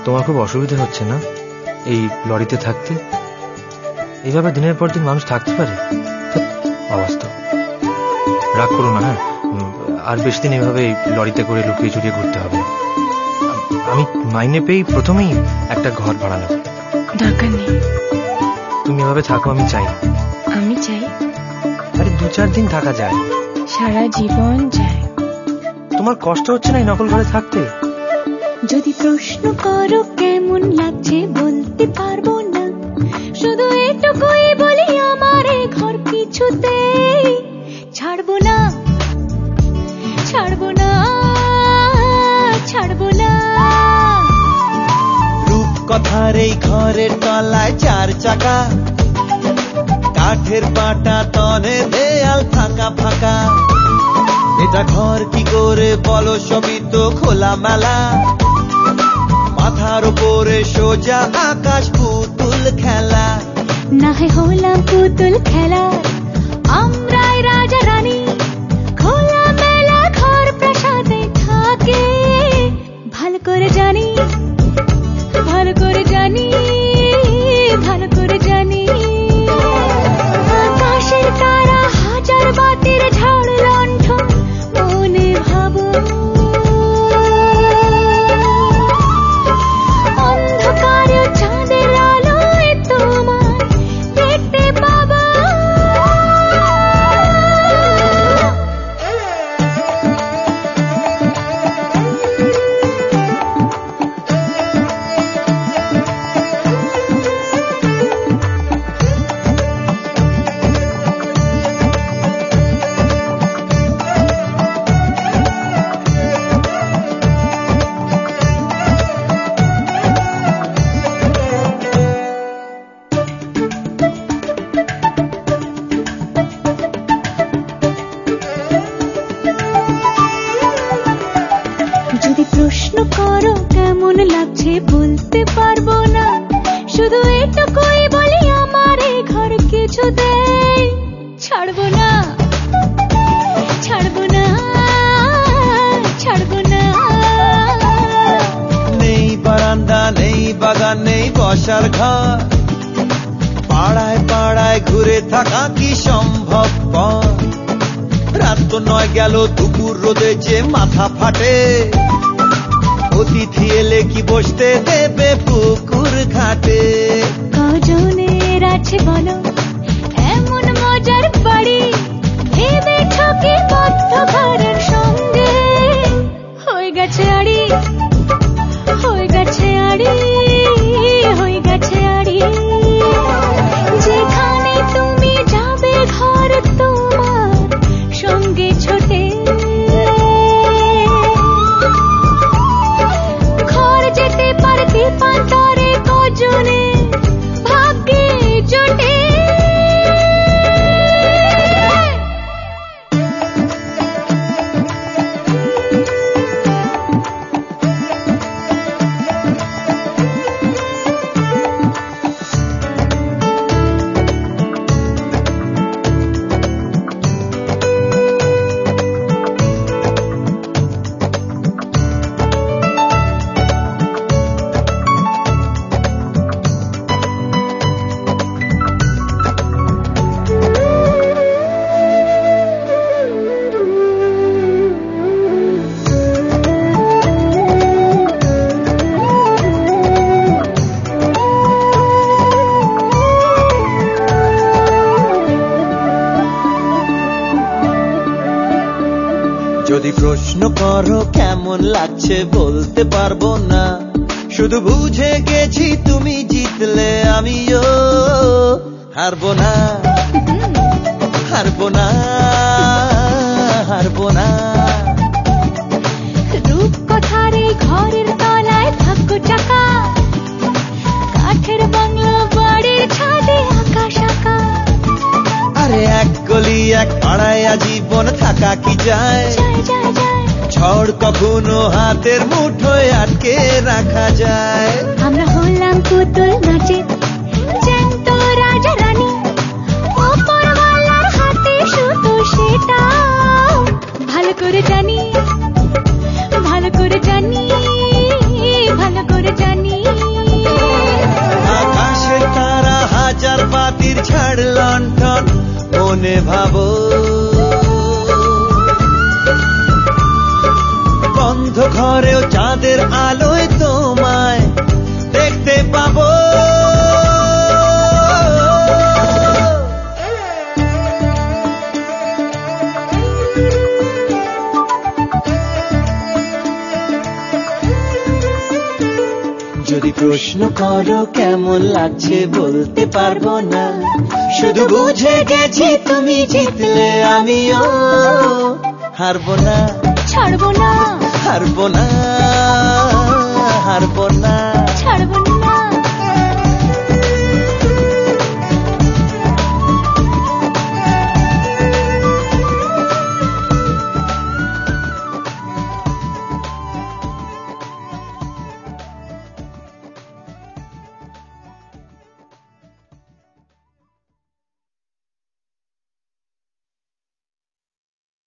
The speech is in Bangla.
তোমার খুব অসুবিধা হচ্ছে না এই লরিতে থাকতে? এইভাবে দিনের পর দিন মানুষ থাকতে পারে? অবাস্তব। রাগ করো না। হ্যাঁ, আর বেশি দিন এভাবে লরিতে করে লুকিয়ে চুরিয়ে ঘুরতে হবে। আমি মাইনে পেয়ে প্রথমেই একটা ঘর ভাড়া নেব। দরকার নেই, তুমি এভাবে থাকো, আমি চাই। আমি চাই। আরে 2-4 দিন থাকা যায়, সারা জীবন যায়। তোমার কষ্ট হচ্ছে না এই নকল ঘরে থাকতে? যদি প্রশ্ন করো কেমন লাগছে বলতে পারবো না, শুধু এটুকুই বলি আমার এই ঘর কিছুতেই ছাড়বো না, ছাড়বো না, ছাড়বো না। রূপকথার এই ঘরের তলায় 4 চাকা, কাঠের পাটা তনে দেয়াল ফাঁকা ফাঁকা। এটা ঘর কি করে বলো, সবই তো খোলা মেলা। মাথার উপরে সোজা আকাশ, পুতুল খেলা। না হলাম পুতুল খেলা, আমরাই রাজা রানী, খোলা মেলা ঘর প্রাসাদে থাকে। ভালো করে জানি, ভালো করে জানি, ভালো করে জানি। আকাশের তারা হাজার বাতির ঝড় লণ্ঠন মনে ভাবো, অন্ধকারে চাঁদের আলোয় তোমায় দেখতে পাবো। যদি প্রশ্ন করো কেমন লাগছে বলতে পারবো না, শুধু এটুকুই বলি আমার এই ঘর কিছুতেই ছাড়বো না, ছাড়বো না, ছাড়বো না। নেই বারান্দা, নেই বাগান, নেই বসার ঘর। পাড়ায় পাড়ায় ঘুরে থাকা কি সম্ভব? রাত তো 9 গেল, দুপুর রোদে যে মাথা ফাটে। অতিথি এলে কি বসতে দেবে পুকুর ঘাটে? কজনের আছে বলো এমন মজার বাড়ি, ভেবে ঠকে বদ্ধ ঘরের সঙ্গে হয়ে গেছে আড়ি, হয়ে গেছে আড়ি, হয়ে গেছে আড়ি। যেখানে তুমি যাবে ঘর তোমার সঙ্গে ছোটে, ঘর যেতে পারতে পান্তরে কজনে ভাগ্যে জোটে। যদি প্রশ্ন করো কেমন লাগছে বলতে পারবো না, শুধু বুঝে গেছি তুমি জিতলে আমিও হারবো না, হারবো না, হারবো না। রূপকথার এই ঘরের তলায় ভাগ্য চাকা, কাঠের বাংলো বাড়ির ছাদে আকাশ আঁকা। আরে এক গলি এক পাড়ায় আজীবন থাকা কি যায়? ঝড় কখনো হাতের মুঠোয় আটকে রাখা যায়। আমরা হলাম পুতুল নাচে জ্যান্ত রাজা রানী, ওপরওয়ালার হাতে শুধু সেটা ভালো করে জানি, ভালো করে জানি, ভালো করে জানি। মনে ভাবো বন্ধ ঘরেও চাঁদের আলোয় তোমায় দেখতে পাবো। যদি প্রশ্ন করো কেমন লাগছে বলতে পারবো না, শুধু বুঝে গেছি তুমি জিতলে আমিও হারবো না, ছাড়বো না, হারবো না, হারবো না, ছাড়বো না।